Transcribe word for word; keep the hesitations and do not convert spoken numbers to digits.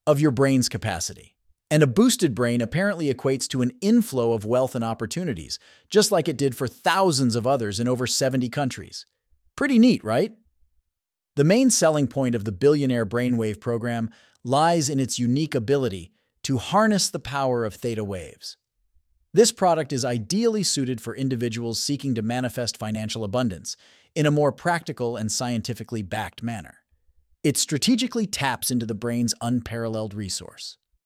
of your brain's capacity. And a boosted brain apparently equates to an inflow of wealth and opportunities, just like it did for thousands of others in over seventy countries. Pretty neat, right? The main selling point of the Billionaire Brainwave program lies in its unique ability to harness the power of theta waves. This product is ideally suited for individuals seeking to manifest financial abundance in a more practical and scientifically backed manner. It strategically taps into the brain's unparalleled resource.